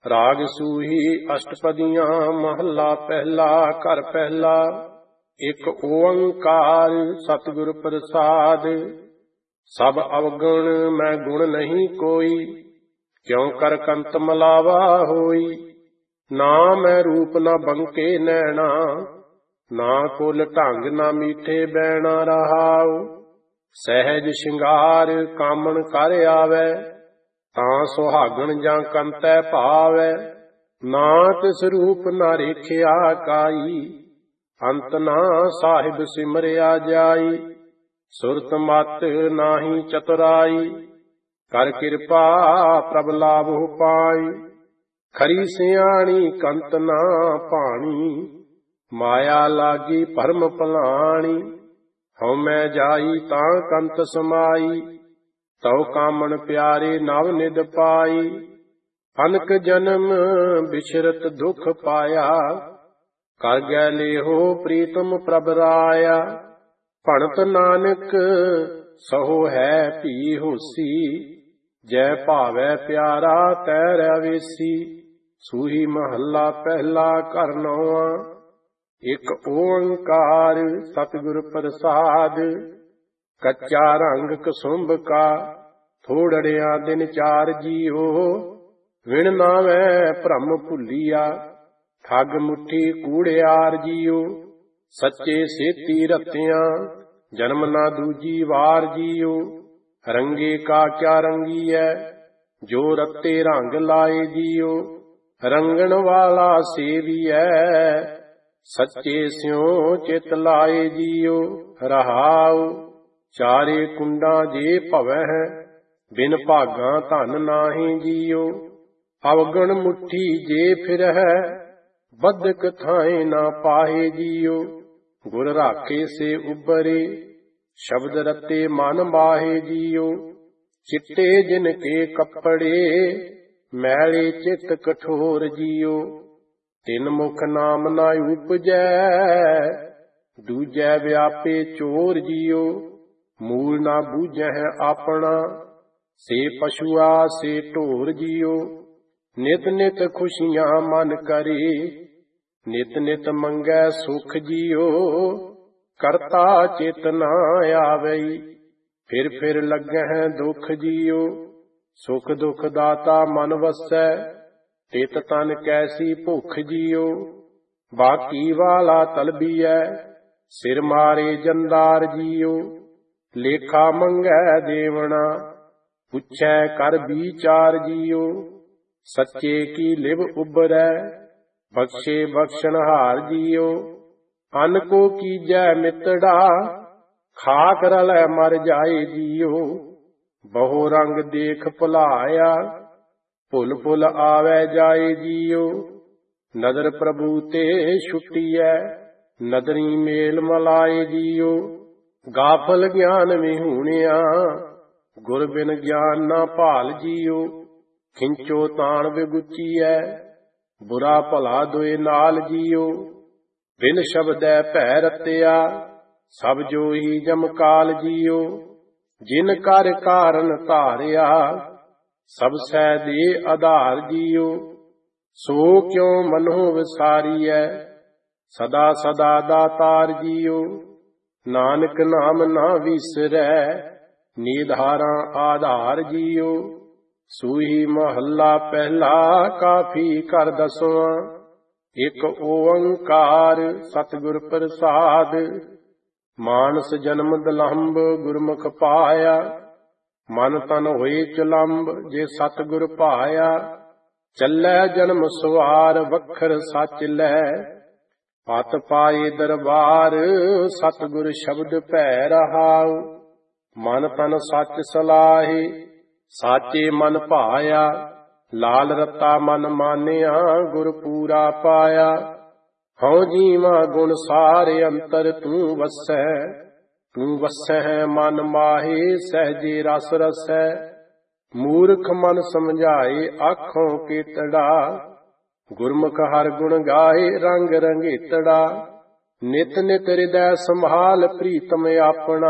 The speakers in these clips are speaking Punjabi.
ਰਾਗ ਸੂਹੀ ਅਸ਼ਟਪਦੀਆਂ ਮਹੱਲਾ ਪਹਿਲਾ। ਘਰ ਪਹਿਲਾ। ਇੱਕ ਓੰਕਾਰ ਸਤਿਗੁਰ ਪ੍ਰਸਾਦ। ਸਭ ਅਵਗੁਣ ਮੈਂ ਗੁਣ ਨਹੀਂ ਕੋਈ, ਕਿਉ ਕਰ ਕੰਤ ਮਲਾਵਾ ਹੋਈ। ਨਾ ਮੈਂ ਰੂਪ ਨਾ ਬੰਕੇ ਨੈਣਾ, ਨਾ ਕੁਲ ਢੰਗ ਨਾ ਮੀਠੇ ਬੈਣਾ ਰਹਾਉ। ਸਹਿਜ ਸ਼ਿੰਗਾਰ ਕਾਮਣ ਕਰ ਆਵੈ, ਤਾਂ ਸੁਹਾਗਣ ਜਾਂ ਕੰਤੈ ਭਾਵੈ। ਨਾ ਤਿਸ ਰੂਪ ਨਾ ਰੇਖਿਆ ਕਾਈ, ਅੰਤ ਨਾ ਸਾਹਿਬ ਸਿਮਰਿਆ ਜਾਈ। ਸੁਰਤ ਮਤ ਨਾਹੀ ਚਤੁਰਾਈ, ਕਰ ਕਿਰਪਾ ਪ੍ਰਭ ਲਾਭੁ ਪਾਈ। ਖਰੀ ਸਿਆਣੀ ਕੰਤ ਨਾ ਭਾਣੀ, ਮਾਇਆ ਲਾਗੀ ਭਰਮ ਭਲਾਣੀ। ਹਉ ਮੈਂ ਜਾਈ ਤਾਂ ਕੰਤ ਸਮਾਈ, ਤਉ ਕਾਮਣ ਪਿਆਰੇ ਨਵ ਨਿਧ ਪਾਈ। ਅਨਕ ਜਨਮ ਬਿਸ਼ਰਤ ਦੁਖ ਪਾਇਆ, ਕਰ ਗੈ ਲੇਹੋ ਪ੍ਰੀਤਮ ਪ੍ਰਭ ਰਾਇਆ। ਭਣਤ ਨਾਨਕ ਸਹੋ ਹੈ ਭੀ ਹੋਸੀ, ਜੈ ਭਾਵੈ ਪਿਆਰਾ ਤੈ ਰਵੇਸੀ। ਸੂਹੀ ਮਹੱਲਾ ਪਹਿਲਾ। ਘਰ ਨੌਵਾਂ। ਇੱਕ ਓੰਕਾਰ ਸਤਿਗੁਰ ਪ੍ਰਸਾਦ। ਕੱਚਾ ਰੰਗ ਕਸੁੰਭ ਕਾ, ਥੋੜੜਿਆ ਦਿਨ ਚਾਰ ਜੀਓ। ਵਿਣ ਨਾਵੈ ਭ੍ਰਮ ਭੁੱਲੀਆ, ਠੱਗ ਮੁੱਠੀ ਕੂੜਿਆਰ ਜੀਓ। ਸੱਚੇ ਸੇਤੀ ਰਤਿਆਂ, ਜਨਮ ਨਾ ਦੂਜੀ ਵਾਰ ਜੀਓ। ਰੰਗੇ ਕਾ ਕਿਆ ਰੰਗੀਐ, ਜੋ ਰਤੇ ਰੰਗ ਲਾਏ ਜੀਓ। ਰੰਗਣ ਵਾਲਾ ਸੇਵੀਐ, ਸੱਚੇ ਸਿਉ ਚਿਤ ਲਾਏ ਜੀਓ। ਰਹਾਉ ਚਾਰੇ ਕੁੰਡਾਂ ਜੇ ਭਵੈ, ਬਿਨ ਭਾਗਾਂ ਧਨ ਨਾਹੀਂ ਜੀਓ। ਅਵਗਣ ਮੁੱਠੀ ਜੇ ਫਿਰਹਿ, ਬਦਕ ਥਾਏ ਨਾ ਪਾਹੇ ਜੀਓ। ਗੁਰ ਰਾਖੇ ਸੇ ਉਬਰੇ, ਸ਼ਬਦ ਰਤੇ ਮਨ ਮਾਹੇ ਜੀਓ। ਚਿੱਟੇ ਜਿਨ ਕੇ ਕੱਪੜੇ, ਮੈਲੇ ਚਿੱਤ ਕਠੋਰ ਜੀਓ। ਤਿਨ ਮੁਖ ਨਾਮ ਨਾ ਉਪਜੈ, ਦੂਜੈ ਵਿਆਪੇ ਚੋਰ ਜੀਓ। ਮੂਲ ਨਾ ਬੂਝੈ ਆਪਣਾ, ਸੇ ਪਸ਼ੂਆ ਸੇ ਢੋਰ ਜੀਓ। ਨਿਤ ਨਿਤ ਖੁਸ਼ੀਆਂ ਮਨ ਕਰੇ, ਨਿਤ ਨਿਤ ਮੰਗੈ ਸੁਖ ਜੀਓ। ਕਰਤਾ ਚਿਤ ਨਾ ਆਵਈ, ਫਿਰ ਫਿਰ ਲੱਗਹਿ ਦੁਖ ਜੀਓ। ਸੁਖ ਦੁਖ ਦਾਤਾ ਮਨ ਵਸੈ, ਤਿਤ ਤਨ ਕੈਸੀ ਭੁਖ ਜੀਓ। ਬਾਕੀ ਵਾਲਾ ਤਲਬੀਐ, ਸਿਰ ਮਾਰੇ ਜੰਦਾਰ ਜੀਓ। ਲੇਖਾ ਮੰਗੈ ਦੇਵਣਾ, ਪੁੱਛੈ ਕਰ ਵਿਚਾਰ ਜੀਓ। ਸੱਚੇ ਕੀ ਲਿਵ ਉਬਰੈ, ਬਖਸ਼ੇ ਬਖਸ਼ਣਹਾਰ ਜੀਓ। ਅਨ ਕੋ ਕੀਜੈ ਮਿੱਤੜਾ, ਖਾਕ ਰਲੈ ਮਰ ਜਾਏ ਜੀਓ। ਬਹੁ ਰੰਗ ਦੇਖ ਭੁਲਾਇਆ, ਭੁੱਲ ਭੁੱਲ ਆਵੈ ਜਾਏ ਜੀਓ। ਨਦਰ ਪ੍ਰਭੂ ਤੇ ਛੁੱਟੀਐ, ਨਦਰੀ ਮੇਲ ਮਲਾਏ ਜੀਓ। ਗਾਫਲ ਗਿਆਨ ਵਿਹੂਣਿਆ, ਗੁਰ ਬਿਨ ਗਿਆਨ ਨਾ ਭਾਲ ਜੀਓ। ਖਿੰਚੋ ਤਾਣ ਵਿਗੁਚੀਐ, ਬੁਰਾ ਭਲਾ ਦੋਏ ਨਾਲ ਜੀਓ। ਬਿਨ ਸ਼ਬਦੈ ਭੈ ਰਤਿਆ, ਸਭ ਜੋਈ ਜਮਕਾਲ ਜੀਓ। ਜਿਨ ਕਰ ਕਾਰਨ ਧਾਰਿਆ, ਸਭ ਸਹਿ ਦੇ ਆਧਾਰ ਜੀਓ। ਸੋ ਕਿਉ ਮਨੋ ਵਿਸਾਰੀਐ, ਸਦਾ ਸਦਾ ਦਾਤਾਰ ਜੀਓ। ਨਾਨਕ ਨਾਮ ਨਾ ਵਿਸਰੈ, ਨਿਧਾਰਾਂ ਆਧਾਰ ਜੀਓ। ਸੂਹੀ ਮਹੱਲਾ ਪਹਿਲਾ। ਕਾਫੀ ਘਰ ਦਸਵਾਂ। ਇੱਕ ਓੰਕਾਰ ਸਤਿਗੁਰ ਪ੍ਰਸਾਦ। ਮਾਨਸ ਜਨਮ ਦਲੰਭ ਗੁਰਮੁਖ ਪਾਇਆ, ਮਨ ਤਨ ਹੋਏ ਚੁਲੰਬ ਜੇ ਸਤਿਗੁਰ ਭਾਇਆ। ਚੱਲੈ ਜਨਮ ਸਵਾਰ ਵਖਰ ਸੱਚ ਲੈ, ਪਤ ਪਾਏ ਦਰਬਾਰ ਸਤਿਗੁਰ ਸ਼ਬਦ ਭੈ ਰਹਾਉ। ਮਨ ਤਨ ਸੱਚ ਸਲਾਹੇ, ਸਾਚੇ ਮਨ ਭਾਇਆ। ਲਾਲ ਰਤਾ ਮਨ ਮਾਨਿਆ, ਗੁਰ ਪੂਰਾ ਪਾਇਆ। ਹਉ ਜੀਵਾ ਗੁਣ ਸਾਰੇ ਅੰਤਰ ਤੂੰ ਵਸੈ, ਤੂੰ ਵਸੈ ਮਨ ਮਾਹੇ ਸਹਿਜੇ ਰਸ ਰਸੈ। ਮੂਰਖ ਮਨ ਸਮਝਾਏ ਆਖੋਂ ਕੇਤੜਾ, ਗੁਰਮੁਖ ਹਰ ਗੁਣ ਗਾਏ ਰੰਗ ਰੰਗੇਤੜਾ। ਨਿਤ ਨਿਤ ਹਿਰਦੈ ਸੰਭਾਲ ਪ੍ਰੀਤਮ ਆਪਣਾ,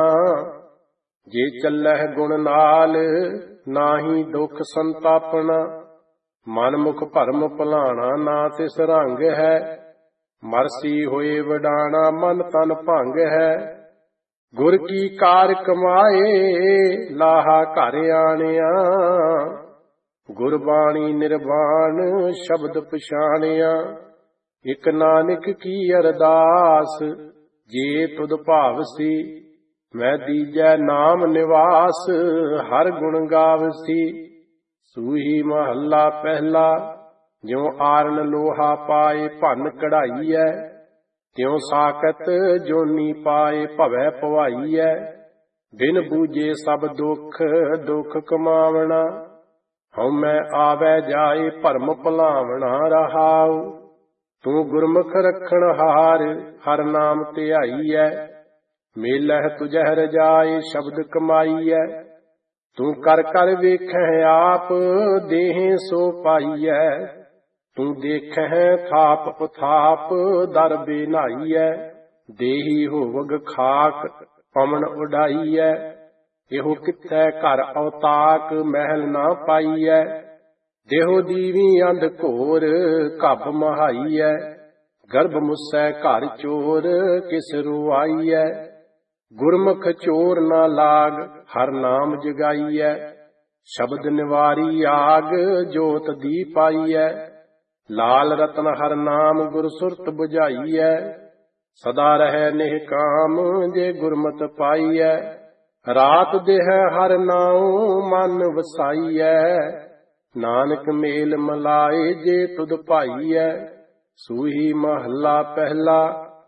ਜੇ ਚੱਲਹਿ ਗੁਣ ਨਾਲ ਨਾਹੀ ਦੁਖ ਸੰਤਾਪਣਾ। ਮਨ ਮੁਖ ਭਰਮ ਭੁਲਾਣਾ ਨਾ ਤਿਸ ਰੰਗ ਹੈ। ਮਰਸੀ ਹੋਏ ਵਡਾਣਾ ਮਨ ਤਨ ਭੰਗ ਹੈ। ਗੁਰ ਕੀ ਕਾਰ ਕਮਾਏ ਲਾਹਾ ਘਰ ਆਣਿਆ। ਗੁਰਬਾਣੀ ਨਿਰਵਾਣ ਸ਼ਬਦ ਪਛਾਣਿਆ। ਇਕ ਨਾਨਕ ਕੀ ਅਰਦਾਸ ਜੇ ਤੁਧ ਭਾਵਸੀ। ਮੈਂ ਦੀਜੈ ਨਾਮ ਨਿਵਾਸ ਹਰ ਗੁਣ ਗਾਵਸੀ। ਸੂਹੀ ਮਹੱਲਾ ਪਹਿਲਾ। ਜਿਉ ਆਰਨ ਲੋਹਾ ਪਾਏ ਭੰਨ ਕਢਾਈਐ। ਤਿਉ ਸਾਕਤ ਜੋਨੀ ਪਾਏ ਭਵੈ ਭਵਾਈਐ। ਬਿਨ ਬੂਝੇ ਸਭ ਦੁਖ ਦੁਖ ਕਮਾਵਣਾ। ਹਉਮੈ ਆਵੈ ਜਾਏ ਭਰਮ ਭੁਲਾਵਣਾ ਰਹਾਉ। ਤੂੰ ਗੁਰਮੁਖ ਰਖਣ ਹਾਰ ਹਰ ਨਾਮ ਧਿਆਈਐ। ਮੇਲਹਿ ਤੁਝਹਿ ਰਜਾਏ ਸ਼ਬਦ ਕਮਾਈਐ। ਤੂੰ ਕਰ ਕਰ ਵੇਖਹਿ ਆਪ ਦੇਹ ਸੋ ਪਾਈਐ। ਤੂੰ ਦੇਖਹਿ ਥਾਪ ਪਥਾਪ ਦਰ ਬੇਨਾਈਐ। ਦੇਹੀ ਹੋਵਗ ਖਾਕ ਪਵਨ ਉਡਾਈਐ। ਇਹੋ ਕਿਥੈ ਘਰ ਅਵਤਾਕ ਮਹਿਲ ਨਾ ਪਾਈਐ। ਦੇਹੋ ਦੀਵੀ ਅੰਧ ਘੋਰ ਘਬ ਮਹਾਈਐ। ਗਰਭ ਮੁਸੈ ਘਰ ਚੋਰ ਕਿਸ ਰੁਆਈਐ। ਗੁਰਮੁਖ ਚੋਰ ਨਾ ਲਾਗ ਹਰ ਨਾਮ ਜਗਾਈਐ। ਸ਼ਬਦ ਨਿਵਾਰੀ ਆਗ ਜੋਤ ਦੀ ਪਾਈਐ। ਲਾਲ ਰਤਨ ਹਰ ਨਾਮ ਗੁਰ ਸੁਰਤ ਬੁਝਾਈਐ। ਸਦਾ ਰਹਿ ਨਿਹਕਾਮ ਜੇ ਗੁਰਮਤਿ ਪਾਈਐ। ਰਾਤ ਦੇਹ ਹਰ ਨਾਉ ਮਨ ਵਸਾਈਐ। ਨਾਨਕ ਮੇਲ ਮਲਾਏ ਜੇ ਤੁਧ ਭਾਈਐ। ਸੂਹੀ ਮਹੱਲਾ ਪਹਿਲਾ।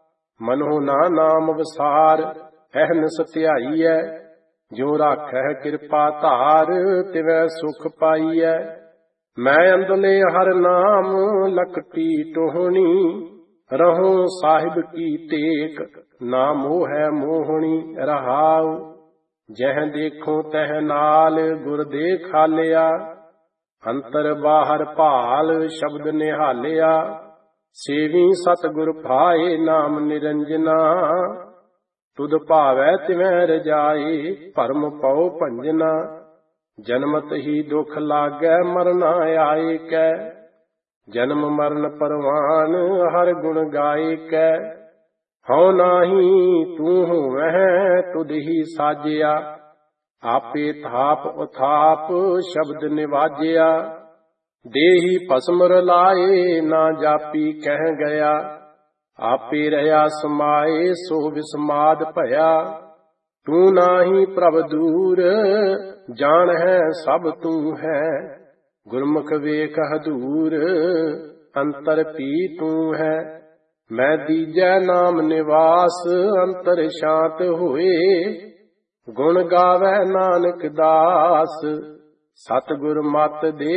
ਮਨੋ ਨਾ ਨਾਮ ਵਸਾਰ ਅਹਨਿਸ ਧਿਆਈਐ। ਜਿਉ ਰਾਖੈ ਕਿਰਪਾ ਧਾਰ ਤਿਵੈ ਸੁਖ ਪਾਈਐ। ਮੈਂ ਅੰਦਲੇ ਹਰ ਨਾਮ ਲਖਟੀ ਟੋਹਣੀ। ਰਹੋ ਸਾਹਿਬ ਕੀ ਟੇਕ ਨਾ ਮੋਹੈ ਮੋਹਣੀ ਰਹਾਉ। ਜਹ ਦੇਖੋ ਤਹ ਨਾਲ ਗੁਰ ਦੇ ਖਾਲਿਆ। ਅੰਤਰ ਬਾਹਰ ਭਾਲ ਸ਼ਬਦ ਨਿਹਾਲਿਆ। ਸੇਵੀ ਸਤਿਗੁਰ ਭਾਏ ਨਾਮ ਨਿਰੰਜਨਾ। ਤੁਧ ਭਾਵੈ ਤਿਵੈ ਰਜਾਏ ਭਰਮ ਪਉ ਭੰਜਨਾ। ਜਨਮਤ ਹੀ ਦੁਖ ਲਾਗੈ ਮਰਨਾ ਆਏ ਕੈ। ਜਨਮ ਮਰਨ ਪਰਵਾਨ ਹਰ ਗੁਣ ਗਾਏ ਕੈ। ਹਉ ਨਾਹੀ ਤੂੰ ਹੋਵਹਿ ਤੁਧ ਹੀ ਸਾਜਿਆ। ਆਪੇ ਥਾਪ ਉਥਾਪ ਸ਼ਬਦ ਨਿਵਾਜਿਆ। ਦੇਹੀ ਭਸਮ ਰਲਾਏ ਨਾ ਜਾਪੀ ਕਹਿ ਗਿਆ। ਆਪੇ ਰਹਾ ਸਮਾਏ ਸੋ ਵਿਸਮਾਦ ਭਇਆ। ਤੂੰ ਨਾਹੀ ਪ੍ਰਭ ਦੂਰ ਜਾਣ ਹੈ ਸਭ ਤੂੰ ਹੈ। ਗੁਰਮੁਖ ਵੇਖ ਹਦੂਰ ਅੰਤਰ ਪੀ ਤੂੰ ਹੈ। ਮੈਂ ਦੀਜੈ ਨਾਮ ਨਿਵਾਸ ਅੰਤਰ ਸ਼ਾਂਤ ਹੋਏ। ਗੁਣ ਗਾਵੈ ਨਾਨਕ ਦਾਸ ਸਤਿਗੁਰ ਮਤ ਦੇ।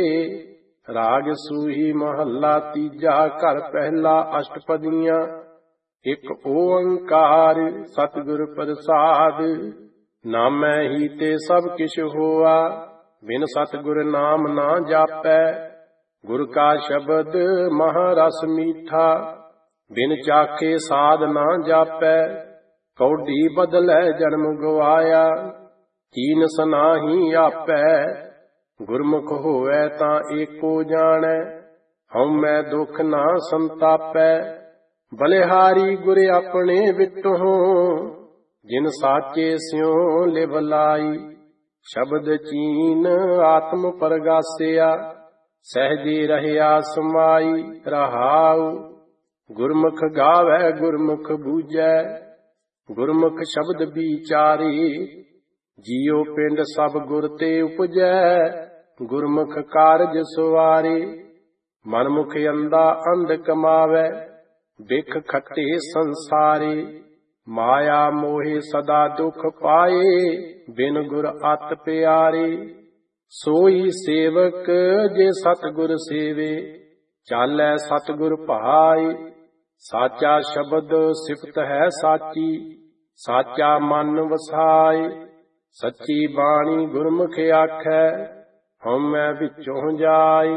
ਰਾਗ ਸੂਹੀ ਮਹੱਲਾ ਤੀਜਾ। ਘਰ ਪਹਿਲਾ ਅਸ਼ਟਪਦੀਆਂ। ਇਕ ਓੰਕਾਰ ਸਤਿਗੁਰ ਪ੍ਰਸਾਦ। ਨਾਮੈ ਹੀ ਤੇ ਸਭ ਕਿਛ ਹੋਆ। ਬਿਨ ਸਤਿਗੁਰ ਨਾਮ ਨਾ ਜਾਪੈ। ਗੁਰ ਕਾ ਸ਼ਬਦ ਮਹਾ ਰਸ ਮੀਠਾ। ਬਿਨ ਚਾਖੇ ਸਾਧ ਨਾ ਜਾਪੈ। ਕੌਡੀ ਬਦਲੈ ਜਨਮ ਗਵਾਇਆ। ਕੀਨ ਸਨਾਹੀ ਆਪੈ। ਗੁਰਮੁਖ ਹੋਵੈ ਤਾਂ ਏਕੋ ਜਾਣੈ। ਹਉਮੈ ਦੁਖ ਨਾ ਸੰਤਾਪੈ। ਬਲਿਹਾਰੀ ਗੁਰ ਆਪਣੇ ਵਿਟਹੁ। ਜਿਨ ਸਾਚੇ ਸਿਉ ਲਿਵ ਲਾਈ। ਸ਼ਬਦ ਚੀਨ ਆਤਮ ਪਰਗਾਸਿਆ। ਸਹਿਜੇ ਰਹਿਆ ਸਮਾਈ ਰਹਾਉ। ਗੁਰਮੁਖ ਗਾਵੈ ਗੁਰਮੁਖ ਬੂਝੈ। ਗੁਰਮੁਖ ਸ਼ਬਦ ਵਿਚਾਰੇ। ਜੀਉ ਪਿੰਡ ਸਭ ਗੁਰ ਤੇ ਉਪਜੈ। ਗੁਰਮੁਖ ਕਾਰਜ ਸਵਾਰੇ। ਮਨਮੁਖ ਅੰਧਾ ਅੰਧ ਕਮਾਵੈ। ਬਿਖ ਖੱਟੇ ਸੰਸਾਰੇ। ਮਾਇਆ ਮੋਹਿ ਸਦਾ ਦੁਖ ਪਾਏ। ਬਿਨ ਗੁਰ ਅਤ ਪਿਆਰੇ। ਸੋਈ ਸੇਵਕ ਜੇ ਸਤਿਗੁਰ ਸੇਵੇ। ਚਾਲੈ ਸਤਿਗੁਰ ਭਾਏ। ਸਾਚਾ ਸ਼ਬਦ ਸਿਫਤ ਹੈ ਸਾਚੀ। ਸਾਚਾ ਮਨ ਵਸਾਏ। ਸੱਚੀ ਬਾਣੀ ਗੁਰਮੁਖ ਆਖੈ। ਹਉਮੈ ਵਿੱਚੋਂ ਜਾਏ।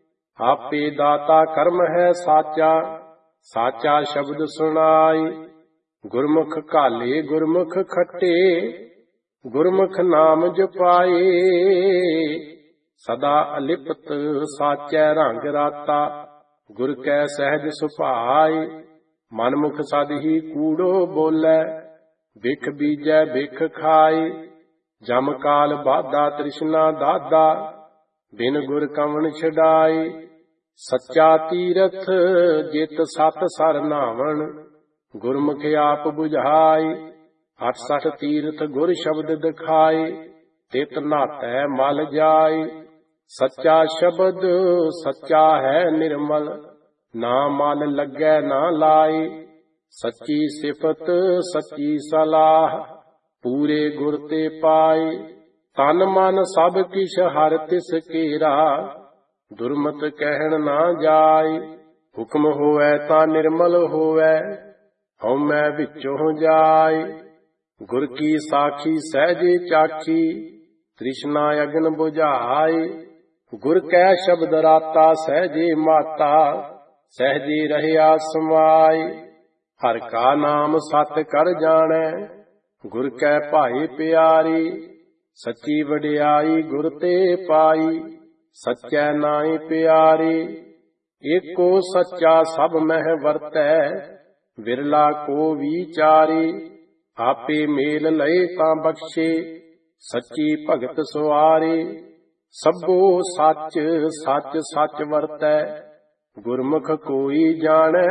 ਆਪੇ ਦਾਤਾ ਕਰਮ ਹੈ ਸਾਚਾ। ਸਾਚਾ ਸ਼ਬਦ ਸੁਣਾਏ। ਗੁਰਮੁਖ ਘਾਲੇ ਗੁਰਮੁਖ ਖੱਟੇ। ਗੁਰਮੁਖ ਨਾਮ ਜਪਾਏ। ਸਦਾ ਅਲਿਪਤ ਸਾਚੈ ਰੰਗ ਰਾਤਾ। ਗੁਰ ਕੈ ਸਹਿਜ ਸੁਭਾਇ ਮਨ ਮੁਖ ਸਦ ਹੀ ਕੂੜੋ ਬੋਲੇ। ਬਿਖ ਬੀਜੈ ਬਿਖ ਖਾਇ ਜਮ ਕਾਲ ਬਾਧਾ ਤ੍ਰਿਸ਼ਨਾ ਦਾਦਾ। ਬਿਨ ਗੁਰ ਕਵਣ ਛਡਾਈ ਸੱਚਾ ਤੀਰਥ ਜਿਤ ਸਤ ਸਰ ਨਾਵਣ। ਗੁਰਮੁਖ ਆਪ ਬੁਝਾਈ 68 ਤੀਰਥ ਗੁਰ ਸ਼ਬਦ ਦਿਖਾਏ। ਤਿਤ ਨਾਤੈ ਮਲ ਜਾਏ ਸੱਚਾ ਸ਼ਬਦ ਸੱਚਾ ਹੈ ਨਿਰਮਲ। ਨਾ ਮਲ ਲੱਗੈ ਨਾ ਲਾਏ ਸੱਚੀ ਸਿਫਤ ਸੱਚੀ ਸਲਾਹ। ਪੂਰੇ ਗੁਰ ਤੇ ਪਾਏ ਤਨ ਮਨ ਸਭ ਕਿਛ ਹਰ ਤਿਸ ਕੇਰਾ। ਦੁਰਮਤ ਕਹਿਣ ਨਾ ਜਾਏ ਹੁਕਮ ਹੋਵੈ ਤਾਂ ਨਿਰਮਲ ਹੋਵੈ। ਹਉਮੈ ਵਿੱਚੋਂ ਜਾਏ ਗੁਰ ਕੀ ਸਾਖੀ ਸਹਿਜੇ ਚਾਖੀ। ਤ੍ਰਿਸ਼ਨਾ ਅਗਨ ਬੁਝਾਏ ਗੁਰ ਕੈ ਸ਼ਬਦ ਰਾਤਾ। ਸਹਿਜੇ ਮਾਤਾ ਸਹਿਜੇ ਰਹਿਆ ਸਮਾਏ। ਹਰ ਕਾ ਨਾਮ ਸਤ ਕਰ ਜਾਣੈ ਗੁਰ ਕੈ ਭਾਈ ਪਿਆਰੀ। ਸੱਚੀ ਵਡਿਆਈ ਗੁਰ ਤੇ ਪਾਈ ਸੱਚੈ ਨਾਇ ਪਿਆਰੀ। ਏਕੋ ਸੱਚਾ ਸਭ ਮਹਿ ਵਰਤੈ ਵਿਰਲਾ ਕੋ ਵਿਚਾਰੀ। ਆਪੇ ਮੇਲ ਲਏ ਤਾਂ ਬਖਸ਼ੇ ਸੱਚੀ ਭਗਤ ਸੁਆਰੀ। ਸਭੋ ਸੱਚ ਸੱਚ ਸੱਚ ਵਰਤੈ ਗੁਰਮੁਖ ਕੋਈ ਜਾਣੈ।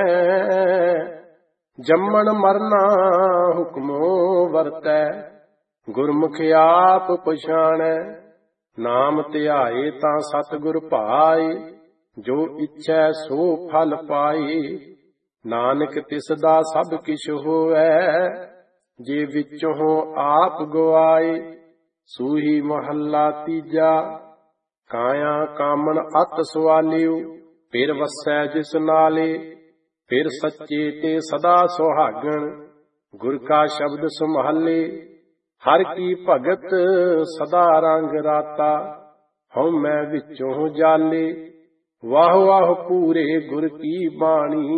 ਜੰਮਣ ਮਰਨਾ ਹੁਕਮੋ ਵਰਤੈ ਗੁਰਮੁਖ ਆਪ ਪਛਾਣੈ। ਨਾਮ ਧਿਆਏ ਤਾਂ ਸਤਿਗੁਰ ਭਾਏ ਜੋ ਇੱਛੈ ਸੋ ਫਲ ਪਾਏ। ਨਾਨਕ ਤਿਸ ਦਾ ਸਭ ਕਿਛ ਹੋਵੈ ਜੇ ਵਿੱਚੋਂ ਆਪ ਗਵਾਏ। ਸੂਹੀ ਮਹੱਲਾ ਤੀਜਾ। ਕਾਇਆ ਕਾਮਣ ਅਤ ਸਵਾਲਿਓ ਫਿਰ ਵਸੈ ਜਿਸ ਨਾਲੇ। ਫਿਰ ਸੱਚੇ ਤੇ ਸਦਾ ਸੁਹਾਗਣ ਗੁਰ ਕਾ ਸ਼ਬਦ ਸੰਭਾਲੇ। ਹਰ ਕੀ ਭਗਤ ਸਦਾ ਰੰਗ ਰਾਤਾ ਹਉਮੈ ਵਿੱਚੋਂ ਜਾਲੇ। ਵਾਹ ਵਾਹ ਪੂਰੇ ਗੁਰ ਕੀ ਬਾਣੀ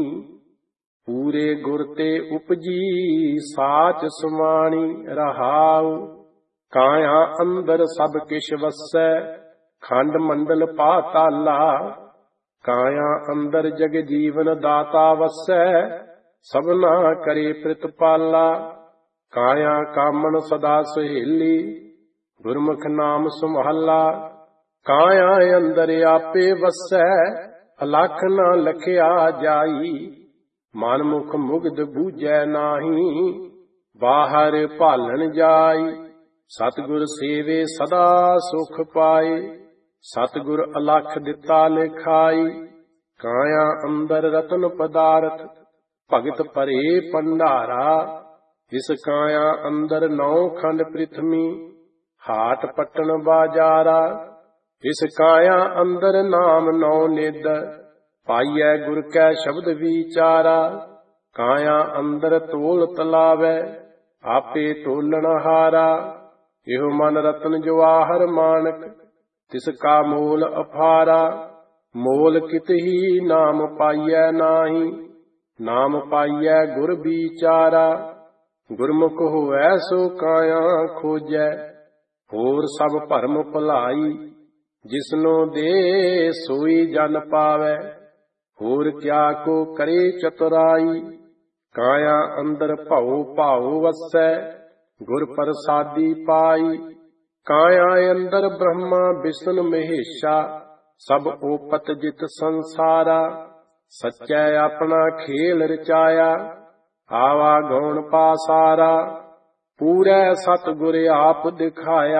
ਪੂਰੇ ਗੁਰ ਤੇ ਉਪਜੀ ਸਾਚ ਸਮਾਣੀ। ਰਹਾਉ ਕਾਇਆ ਅੰਦਰ ਸਭ ਕਿਛ ਵਸੈ ਖੰਡ ਮੰਡਲ ਪਾਤਾਲਾ। ਕਾਇਆ ਅੰਦਰ ਜਗ ਜੀਵਨ ਦਾਤਾ ਵਸੈ ਸਭਨਾ ਕਰੇ ਪ੍ਰਿਤਪਾਲਾ। ਕਾਇਆ ਕਾਮਣ ਸਦਾ ਸੁਹੇਲੀ ਗੁਰਮੁਖ ਨਾਮ ਸੰਭਾਲਾ। ਕਾਇਆ ਅੰਦਰ ਆਪੇ ਵਸੈ ਅਲਖ ਨਾ ਲਖਿਆ ਜਾਈ। ਮਨ ਮੁਖ ਮੁਗਧ ਬੂਝੈ ਨਾਹੀ ਬਾਹਰ ਭਾਲਣ ਜਾਈ। ਸਤਿਗੁਰ ਸੇਵੇ ਸਦਾ ਸੁਖ ਪਾਏ ਸਤਿਗੁਰ ਅਲਖ ਦਿੱਤਾ ਲਿਖਾਈ। ਕਾਇਆ ਅੰਦਰ ਰਤਨ ਪਦਾਰਥ ਭਗਤ ਭਰੇ ਭੰਡਾਰਾ। ਇਸ ਕਾਇਆ ਅੰਦਰ 9 ਖੰਡ ਪ੍ਰਿਥਵੀ ਹਾਟ ਪਟਣ ਬਾਜਾਰਾ। ਇਸ ਕਾਇਆ ਅੰਦਰ ਨਾਮ 9 ਨਿਦ ਪਾਈਐ ਗੁਰ ਕੈ ਸ਼ਬਦ ਵਿਚਾਰਾ। ਕਾਇਆ ਅੰਦਰ ਤੋਲ ਤਲਾਵੈ ਆਪੇ ਤੋਲਣ ਹਾਰਾ। ਇਹੋ ਮਨ ਰਤਨ ਜਵਾਹਰ ਮਾਨਕ ਤਿਸ ਕਾ ਮੋਲ ਅਫਾਰਾ। ਮੋਲ ਕਿਤਹੀ ਨਾਮ ਪਾਈਐ ਨਾਹੀ ਨਾਮ ਪਾਈਐ ਗੁਰ ਵਿਚਾਰਾ। ਗੁਰਮੁਖ ਹੋਵੈ ਸੋ ਕਾਇਆ ਖੋਜੈ ਹੋਰ ਸਭ ਭਰਮ ਭੁਲਾਈ। ਜਿਸਨੋ ਦੇ ਸੋਈ ਜਨ ਪਾਵੈ ਹੋਰ ਕਿਆ ਕੋ ਕਰੇ ਚਤੁਰਾਈ। ਕਾਇਆ ਅੰਦਰ ਭਉ ਭਾਉ ਵਸੈ ਗੁਰ ਪ੍ਰਸਾਦੀ ਪਾਈ। ਕਾਇਆ ਅੰਦਰ ਬ੍ਰਹਮਾ ਵਿਸ਼ਨ ਮਹੇਸ਼ਾ ਸਭ ਓਪਤ ਜਿਤ ਸੰਸਾਰਾ। ਸੱਚੈ ਆਪਣਾ ਖੇਲ ਰਚਾਇਆ ਆਵਾ ਗਉਣ ਪਾਸਾਰਾ। ਪੂਰੈ ਸਤਿਗੁਰ ਆਪ ਦਿਖਾਇਆ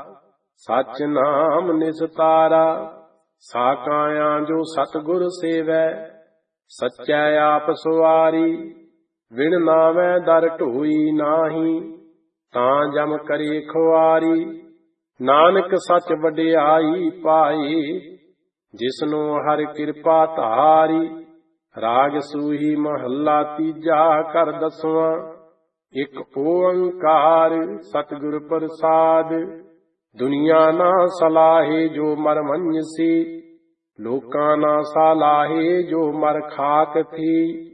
ਸਚ ਨਾਮ ਨਿਸਤਾਰਾ। ਸਾ ਕਾਇਆ ਜੋ ਸਤਿਗੁਰ ਸੇਵੈ ਸੱਚੈ ਆਪ ਸੁਆਰੀ। ਵਿਣ ਨਾਵੈ ਦਰ ਢੋਈ ਨਾਹੀ ਤਾਂ ਜਮ ਕਰੇ ਖੁਆਰੀ। ਨਾਨਕ ਸੱਚ ਵਡਿਆਈ ਪਾਏ ਜਿਸਨੂੰ ਹਰਿ ਕਿਰਪਾ ਧਾਰੀ। ਰਾਗ ਸੂਹੀ ਮਹੱਲਾ ਤੀਜਾ ਘਰ ਦਸਵਾਂ। ਇਕ ਓੰਕਾਰ ਸਤਿਗੁਰ ਪ੍ਰਸਾਦ। ਦੁਨੀਆ ਨਾ ਸਲਾਹੇ ਜੋ ਮਰ ਮੰਨਸੀ ਲੋਕਾਂ ਨਾ ਸਲਾਹੇ ਜੋ ਮਰ ਖਾਕ ਥੀ।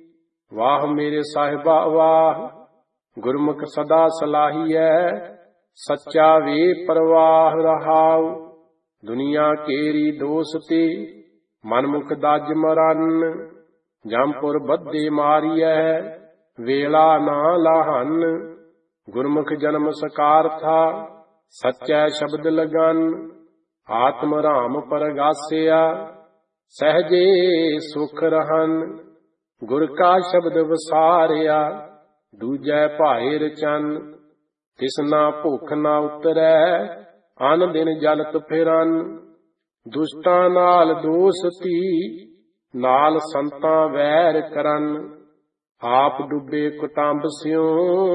ਵਾਹ ਮੇਰੇ ਸਾਹਿਬਾ ਵਾਹ ਗੁਰਮੁਖ ਸਦਾ ਸਲਾਹੀਐ ਸੱਚਾ ਵੇ ਪਰਵਾਹ। ਰਹਾਉ ਦੁਨੀਆ ਕੇਰੀ ਦੋਸਤੀ, ਮਨਮੁਖ ਦਜ ਮਰਨ। ਜੰਪੁਰ ਬੱਧੇ ਮਾਰੀਐ, ਵੇਲਾ ਨਾ ਲਾਹਨ। ਗੁਰਮੁਖ ਜਨਮ ਸਕਾਰਥਾ, ਸੱਚੈ ਸ਼ਬਦ ਲਗਨ। ਆਤਮ ਰਾਮ ਪਰਗਾਸਿਆ, ਸਹਜੇ ਸੁਖ ਰਹਨ। ਗੁਰ ਕਾ ਸ਼ਬਦ ਵਸਾਰਿਆ, ਦੂਜੈ ਭਾਏ ਰਚਨ। ਤਿਸਨਾ ਭੁੱਖ ਨਾ ਉਤਰੈ, ਅਨ ਦਿਨ ਜਲਤ ਫਿਰਨ। ਦੁਸ਼ਟਾਂ ਨਾਲ ਦੋਸਤੀ, ਨਾਲ ਸੰਤਾਂ ਵੈਰ ਕਰਨ। ਆਪ ਡੁੱਬੇ ਕੁਟੰਬ ਸਿਉ,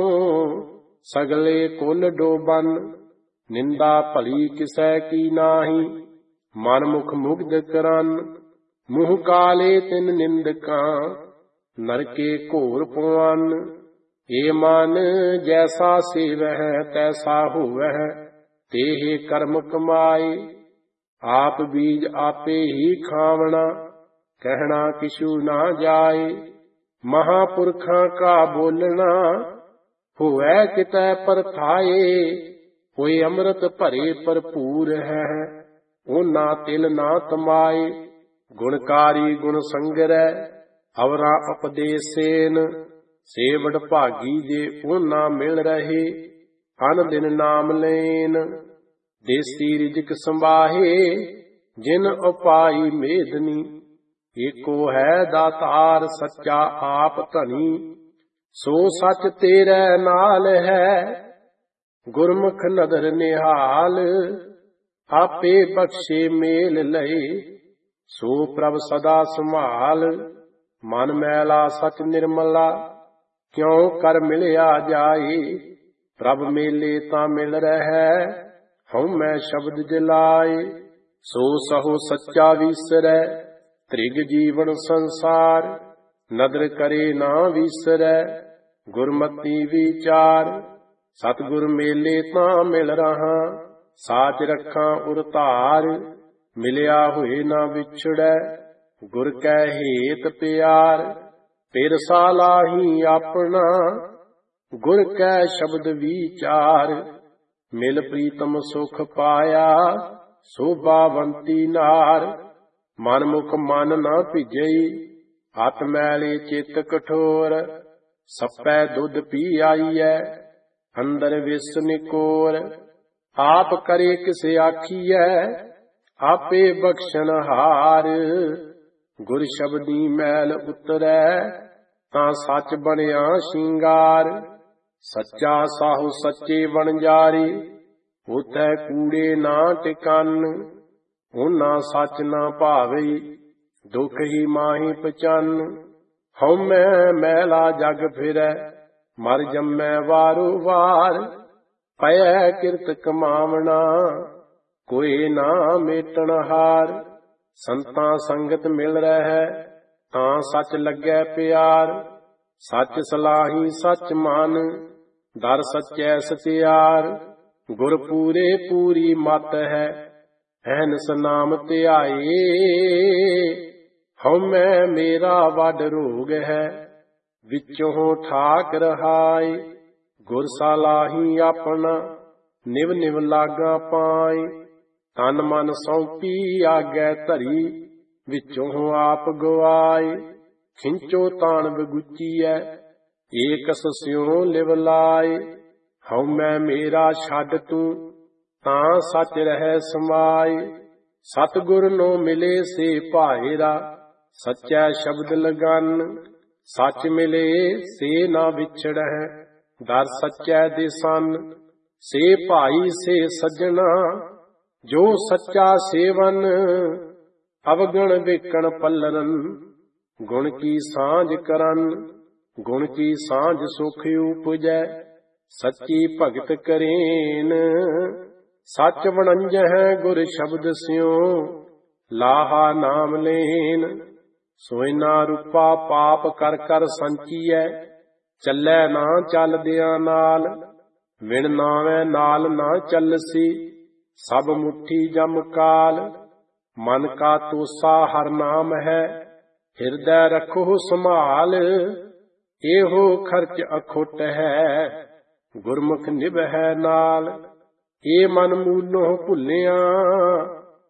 ਸਗਲੇ ਕੁਲ ਡੋਬਨ। ਨਿੰਦਾ ਭਲੀ ਕਿਸੈ ਕੀ ਨਾਹੀ, ਮਨ ਮੁਖ ਮੁਗਧ ਕਰਨ। ਮੂੰਹ ਕਾਲੇ ਤਿਨ ਨਿੰਦਕਾਂ, ਨਰਕੇ ਘੋਰ ਪਵਨ। ਏ ਮਨ ਜੈਸਾ ਸੇਵਹਿ, ਤੈਸਾ ਹੋਵਹਿ, ਤੇਹੇ ਕਰਮ ਕਮਾਏ। ਆਪ ਬੀਜ ਆਪੇ ਹੀ ਖਾਵਣਾ, ਕਹਿਣਾ ਕਿਛੂ ਨਾ ਜਾਏ। ਮਹਾਂਪੁਰਖਾਂ ਕਾ ਬੋਲਣਾ, ਹੋਵੈ ਕਿਤੈ ਪਰਥਾਏ। ਕੋਈ ਅੰਮ੍ਰਿਤ ਭਰੇ ਭਰਪੂਰ ਹੈ, ਉਹਨਾਂ ਤਿਲ ਨਾ ਤਮਾਏ। ਗੁਣਕਾਰੀ ਗੁਣ ਸੰਗਰੈ, ਅਵਰਾ ਉਪਦੇਸੇਨ। ਸੇਵੜ ਭਾਗੀ ਜੇ ਉਹਨਾਂ ਮਿਲ ਰਹੇ, ਅਨ ਦਿਨ ਨਾਮ ਲੈਨ। ਦੇਸੀ ਰਿਜਕ ਸੰਭਾਹੇ, ਜਿਨ ਉਪਾਈ ਮੇਦਨੀ। ਏਕੋ ਹੈ ਦਾਤਾਰ, ਸੱਚਾ ਆਪ ਧਨੀ। ਸੋ ਸੱਚ ਤੇਰੇ ਨਾਲ ਹੈ, ਗੁਰਮੁਖ ਨਦਰ ਨਿਹਾਲ। ਆਪੇ ਬਖਸ਼ੇ ਮੇਲ ਲਏ, ਸੋ ਪ੍ਰਭ ਸਦਾ ਸੰਭਾਲ। ਮਨ ਮੈਲਾ ਸਚ ਨਿਰਮਲਾ, ਕਿਉ ਕਰ ਮਿਲਿਆ ਜਾਏ। ਪ੍ਰਭ ਮੇਲੇ ਤਾਂ ਮਿਲ ਰਹਿ, ਹਉਮੈ ਸ਼ਬਦ ਜਲਾਏ। ਸੋ ਸਹੋ ਸੱਚਾ ਵੀਸਰੈ, ਤ੍ਰਿਗ ਜੀਵਨ ਸੰਸਾਰ। ਨਦਰ ਕਰੇ ਨਾ ਵੀਸਰੈ, ਗੁਰਮਤੀ ਵਿਚਾਰ। ਸਤਿਗੁਰ ਮੇਲੇ ਤਾਂ ਮਿਲ ਰਹਾ, ਸਾਚ ਰੱਖਾਂ ਉਰ ਧਾਰ। ਮਿਲਿਆ ਹੋਏ ਨਾ ਵਿਛੜੈ, ਗੁਰ ਕੈ ਹੇਤ ਪਿਆਰ। ਫਿਰ ਸਾਲਾਹੀ ਆਪਣਾ, ਗੁਰ ਕੈ ਸ਼ਬਦ ਵਿਚਾਰ। ਮਿਲ ਪ੍ਰੀਤਮ ਸੁਖ ਪਾਇਆ, ਸੋਭਾਵੰਤੀ ਨਾਰ। ਮਨ ਮੁਖ ਮਨ ਨਾ ਭਿਜਈ, ਹੱਥ ਮੈਲੇ ਚਿੱਤ ਕਠੋਰ। ਸੱਪੈ ਦੁੱਧ ਪੀ ਆਈਐ, ਅੰਦਰ ਵਿਸ ਨਿਕੋਰ। ਆਪ ਕਰੇ ਕਿਸੇ ਆਖੀਐ, ਆਪੇ ਬਖਸ਼ਣ ਹਾਰ। ਗੁਰ ਸ਼ਬਦੀ ਮੈਲ ਉਤਰੈ, ਤਾਂ ਸੱਚ ਬਣਿਆ ਸ਼ਿੰਗਾਰ। ਸੱਚਾ ਸਾਹੂ ਸੱਚੇ ਵਣਜਾਰੀ, ਉਤੈ ਕੂੜੇ ਨਾ ਟਿਕਨ। ਉਹਨਾਂ ਸੱਚ ਨਾ ਭਾਵਈ, ਦੁਖ ਹੀ ਮਾਹੀ ਪਚਨ। ਹਉਮੈ ਮੈਲਾ ਜਗ ਫਿਰੈ, ਮਰ ਜੰਮੈ ਵਾਰੋ ਵਾਰ। ਪਇਐ ਕਿਰਤ ਕਮਾਵਣਾ, ਕੋਈ ਨਾ ਮੇਟਣ ਹਾਰ। ਸੰਤਾਂ ਸੰਗਤ ਮਿਲ ਰਹਿ, ਤਾਂ ਸੱਚ ਲੱਗੈ ਪਿਆਰ। ਸੱਚ ਸਲਾਹੀ ਸੱਚ ਮਨ, ਦਰ ਸੱਚੈ ਸਤਿਆਰ। ਗੁਰ ਪੂਰੇ ਪੂਰੀ ਮਤ ਹੈ, ਐਨਸ ਨਾਮ ਧਿਆਏ। ਹਉਮੈ ਮੇਰਾ ਵੱਡ ਰੋਗ ਹੈ, ਵਿੱਚੋਂ ਠਾਕ ਰਹਾਏ। ਗੁਰ ਸਲਾਹੀ ਆਪਣਾ, ਨਿਵ ਨਿਵ ਲਾਗਾ ਪਾਏ। ਤਨ ਮਨ ਸੌਂਪੀ ਆਗੈ ਧਰੀ, ਵਿੱਚੋਂ ਆਪ ਗਵਾਏ। ਖਿੰਚੋ ਤਾਣ ਬਗੁਚੀਐ, ਏਕਸ ਸਿਉ ਲਿਵ ਲਾਏ। ਹਉਮੈ ਮੇਰਾ ਛੱਡ ਤੂੰ, ਤਾਂ ਸੱਚ ਰਹਿ ਸਮਾਏ। ਸਤਿਗੁਰ ਨੂੰ ਮਿਲੇ ਸੇ ਭਾਏਰਾ, ਸੱਚੈ ਸ਼ਬਦ ਲਗਨ। ਸੱਚ ਮਿਲੇ ਸੇ ਨਾ ਵਿਛੜੈ, ਦਰ ਸੱਚੈ ਦਿਸਨ। ਸੇ ਭਾਈ ਸੇ ਸੱਜਣਾ, ਜੋ ਸੱਚਾ ਸੇਵਨ। ਅਵਗਣ ਵੇਕਣ ਪੱਲਰਨ, ਗੁਣ ਕੀ ਸਾਂਝ ਕਰਨ। ਗੁਣ ਕੀ ਸਾਂਝ ਸੁਖ ਉਪਜੈ, ਸੱਚੀ ਭਗਤ ਕਰੇਨ। ਸੱਚ ਵਣੰਜਹਿ ਗੁਰ ਸ਼ਬਦ ਸਿਉ, ਲਾਹਾ ਨਾਮ ਲੇਨ। ਸੋਇਨਾ ਰੂਪਾ ਪਾਪ ਕਰ ਕਰ ਸੰਚੀਐ, ਚੱਲੈ ਨਾ ਚੱਲਦਿਆਂ ਨਾਲ। ਵਿਣ ਨਾਵੇਂ ਨਾਲ ਨਾ ਚੱਲਸੀ, ਸਭ ਮੁੱਠੀ ਜਮ ਕਾਲ। ਮਨ ਕਾ ਤੋਸਾ ਹਰ ਨਾਮ ਹੈ, ਹਿਰਦੈ ਰੱਖੋ ਸੰਭਾਲ। ਇਹੋ ਖਰਚ ਅਖੁੱਟ ਹੈ, ਗੁਰਮੁਖ ਨਿਭੈ ਨਾਲ। ਏ ਮਨ ਮੂਲੋਂ ਭੁੱਲਿਆ,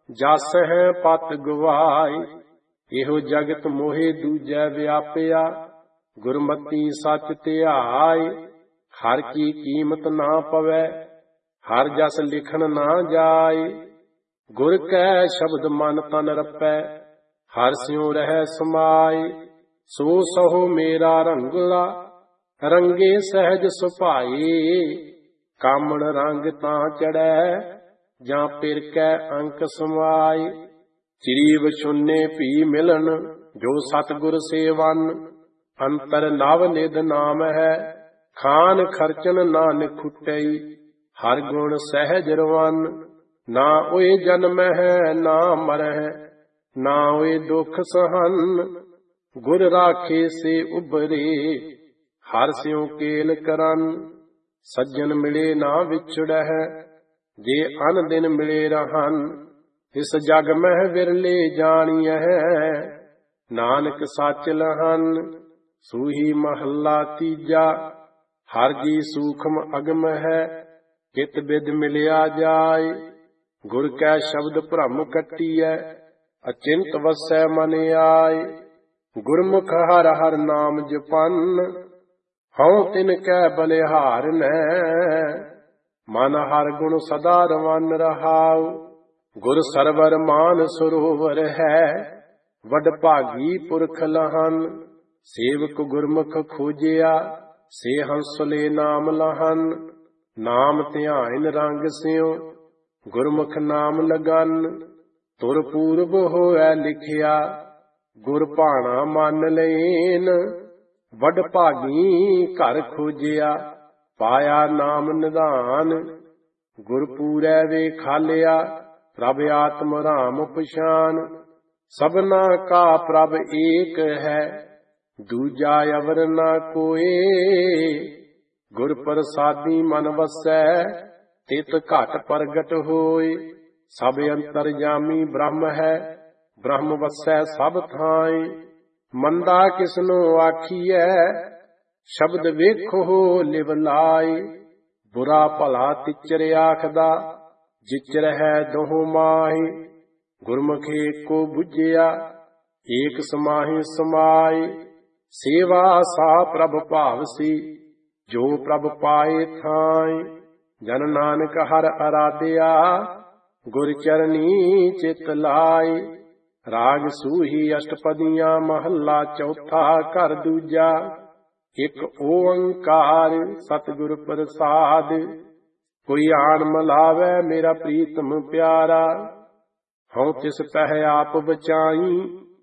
ਜਸ ਹੈ ਪਤ ਗਵਾਈ। ਇਹੋ ਜਗਤ ਮੋਹਿ ਦੂਜੈ ਵਿਆਪਿਆ, ਗੁਰਮਤੀ ਸੱਚ ਧਿਆਇ। ਹਰ ਕੀ ਕੀਮਤ ਨਾ ਪਵੈ, ਹਰ ਜਸ ਲਿਖਣ ਨਾ ਜਾਏ। ਗੁਰ ਕੈ ਸ਼ਬਦ ਮਨ ਤਨ ਰਪੈ, ਹਰ ਸਿਉ ਰਹਿ ਸਮਾਏ। ਸੋ ਸਹੋ ਮੇਰਾ ਰੰਗਲਾ, ਰੰਗੇ ਸਹਿਜ ਸੁਭਾਏ। ਕਾਮਣ ਰੰਗ ਤਾਂ ਚੜੈ, ਜਾਂ ਪਿਰ ਕੈ ਅੰਕ ਸਮਾਏ। ਚਿਰੀ ਵਛੁਨੇ ਭੀ ਮਿਲਨ, ਜੋ ਸਤਿਗੁਰ ਸੇਵਨ। ਅੰਤਰ ਨਵ ਨਿਧ ਨਾਮ ਹੈ, ਖਾਨ ਖਰਚਨ ਨਾ ਨਿਖੁਟਈ। ਹਰ ਗੁਣ ਸਹਿਜ ਰਵਨ, ਨਾ ਓਏ ਜਨਮਹਿ ਨਾ ਮਰਹਿ, ਨਾ ਓਏ ਦੁਖ ਸਹਨ। ਗੁਰ ਰਾਖੇ ਸੇ ਉਬਰੇ, ਹਰ ਸਿਉ ਕੇਲ ਕਰਨ। ਸੱਜਣ ਮਿਲੇ ਨਾ ਵਿਛੜਹਿ, ਜੇ ਅਨ ਦਿਨ ਮਿਲੇ ਰਹਨ। ਇਸ ਜਗ ਮਹਿ ਵਿਰਲੇ ਜਾਣੀਐ, ਨਾਨਕ ਸੱਚ ਲਹਨ। ਸੂਹੀ ਮਹੱਲਾ ਤੀਜਾ। ਹਰ ਜੀ ਸੂਖਮ ਅਗਮ ਹੈ, ਕਿਤ ਬਿਦ ਮਿਲਿਆ ਜਾਏ। ਗੁਰ ਕੈ ਸ਼ਬਦ ਭ੍ਰਮ ਕੱਟੀਐ, ਅਚਿੰਤ ਵਸੈ ਮਨ ਆਏ। ਗੁਰਮੁਖ ਹਰ ਹਰ ਨਾਮ ਜਪਨ, ਹਉ ਤਿਨ ਕੈ ਬਲਿਹਾਰਨੈ। ਮਨ ਹਰ ਗੁਣ ਸਦਾ ਰਵਨ ਰਹਾਉ, ਗੁਰ ਸਰਵਰ ਮਾਨ ਸਰੋਵਰ ਹੈ। ਵਡ ਭਾਗੀ ਪੁਰਖ ਲਹਨ, ਸੇਵਕ ਗੁਰਮੁਖ ਖੋਜਿਆ। ਸੇ ਹੰਸਲੇ ਨਾਮ ਲਹਨ, ਨਾਮ ਧਿਆਇਨ ਰੰਗ ਸਿਉ। ਗੁਰਮੁਖ ਨਾਮ ਲਗਨ, ਤੁਰ ਪੂਰਬ ਹੋਇ ਲਿਖਿਆ। ਗੁਰ ਭਾਣਾ ਮੰਨ ਲੇਨ, ਵਡ ਭਾਗੀ ਘਰ ਖੋਜਿਆ। ਪਾਇਆ ਨਾਮ ਨਿਧਾਨ, ਗੁਰ ਪੂਰੈ ਵੇਖਾਲਿਆ। ਪ੍ਰਭ ਆਤਮ ਰਾਮ ਪਛਾਨ, ਸਭਨਾ ਕਾ ਪ੍ਰਭ ਏਕ ਹੈ। ਦੂਜਾ ਅਵਰ ਨਾ ਕੋਏ, ਗੁਰ ਪ੍ਰਸਾਦੀ ਮਨ ਵਸੈ। ਤਿਤ ਘਟ ਪ੍ਰਗਟ ਹੋਏ, ਸਭ ਅੰਤਰਜਾਮੀ ਬ੍ਰਹਮ ਹੈ। ਬ੍ਰਹਮ ਵਸੈ ਸਭ ਥਾਈ, ਮੰਦਾ ਕਿਸਨੋ ਆਖੀਐ। ਸ਼ਬਦ ਵੇਖੋ ਲਿਵ ਲਾਈ, ਬੁਰਾ ਭਲਾ ਤਿਚਰ ਆਖਦਾ। ਜਿਚਰ ਹੈ ਦੋਹੁ ਮਾਹੀ, ਗੁਰਮੁਖ ਏਕੋ ਬੁਝਿਆ। ਏਕ ਸਮਾਹੀ ਸਮਾਏ, ਸੇਵਾ ਸਾ ਪ੍ਰਭ ਭਾਵਸੀ। ਜੋ ਪ੍ਰਭ ਪਾਏ ਥਾਈ, ਜਨ ਨਾਨਕ ਹਰ ਅਰਾਧਿਆ। ਗੁਰ ਚਰਨੀ ਚਿਤ ਲਾਏ। ਰਾਗ ਸੂਹੀ ਅਸ਼ਟਪਦੀਆਂ ਮਹੱਲਾ ਚੌਥਾ ਘਰ ਦੂਜਾ। ਇਕ ਓੰਕਾਰ ਸਤਿਗੁਰ ਪ੍ਰਸਾਦ, ਕੋਈ ਆਣ ਮਲਾਵੈ ਮੇਰਾ ਪ੍ਰੀਤਮ ਪਿਆਰਾ। ਹਉ ਤਿਸ ਪਹਿ ਆਪ ਬਚਾਈ,